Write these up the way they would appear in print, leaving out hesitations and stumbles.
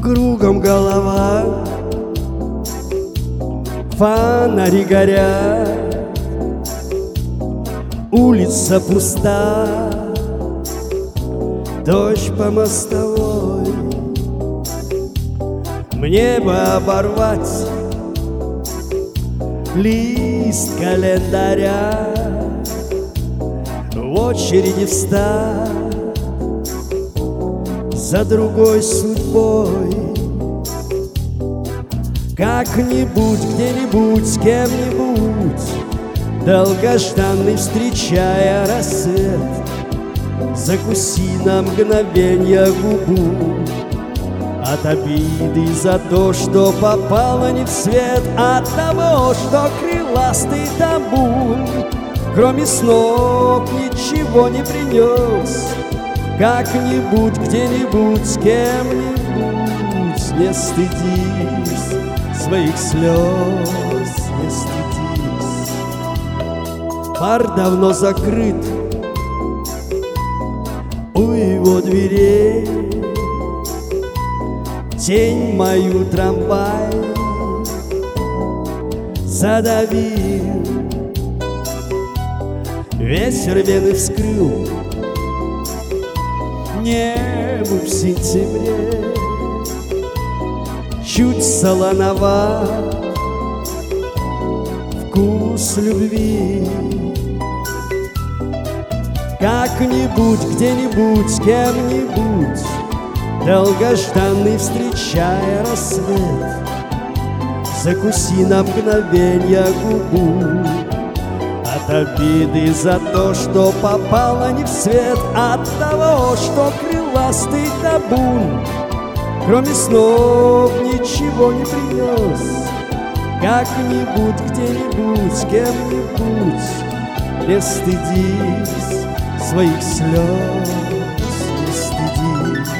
Кругом голова, фонари горят, улица пуста, дождь по мостовой. Мне бы оборвать лист календаря, в очереди встать за другой судьбой. Как-нибудь, где-нибудь, с кем-нибудь, долгожданный встречая рассвет, закуси на мгновенье губу от обиды за то, что попало не в свет, от того, что крыластый табун кроме снов ничего не принес. Как-нибудь, где-нибудь, с кем-нибудь, не стыдись своих слез, не стыдись. Бар давно закрыт у его дверей, тень мою трамвай задавил, ветер вены вскрыл небу в сентябре. Чуть солоноват вкус любви. Как-нибудь, где-нибудь, с кем-нибудь, долгожданный встречая рассвет, закуси на мгновенье губу от обиды за то, что попало не в свет, от того, что крыластый табун кроме снов ничего не принес. Как-нибудь, где-нибудь, с кем-нибудь, не стыдись своих слез, не стыдись.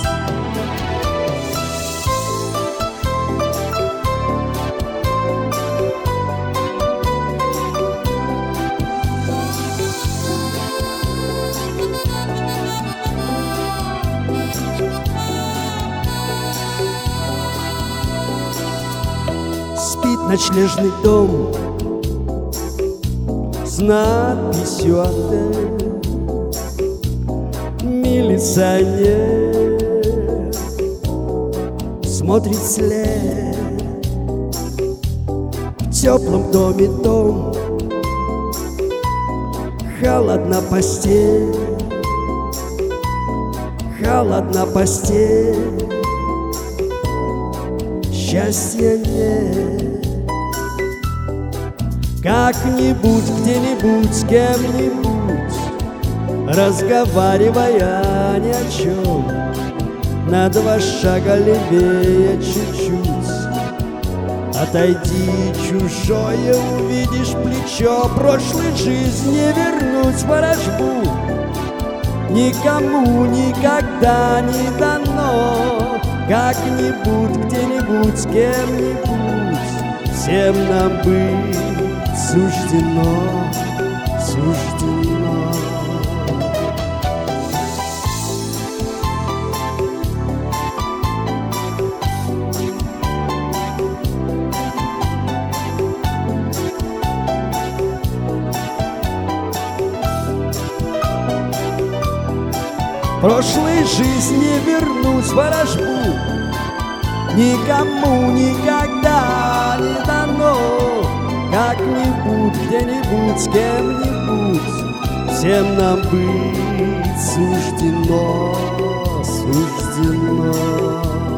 Спит ночлежный дом с надписью «Отель». Милиционер смотрит вслед. В теплом доме дом, холодна постель, холодна постель. Счастья нет. Как-нибудь, где-нибудь, с кем-нибудь, разговаривая ни о чем, на 2 шага левее чуть-чуть, отойди, чужое увидишь плечо. Прошлой жизни не вернуть ворожбу никому никогда не дано. Как-нибудь, где-нибудь, с кем-нибудь, всем нам быть суждено, суждено. Прошлой жизни не вернуть ворожбу никому никогда не дано. Как-нибудь, где-нибудь, с кем-нибудь, всем нам быть суждено, суждено.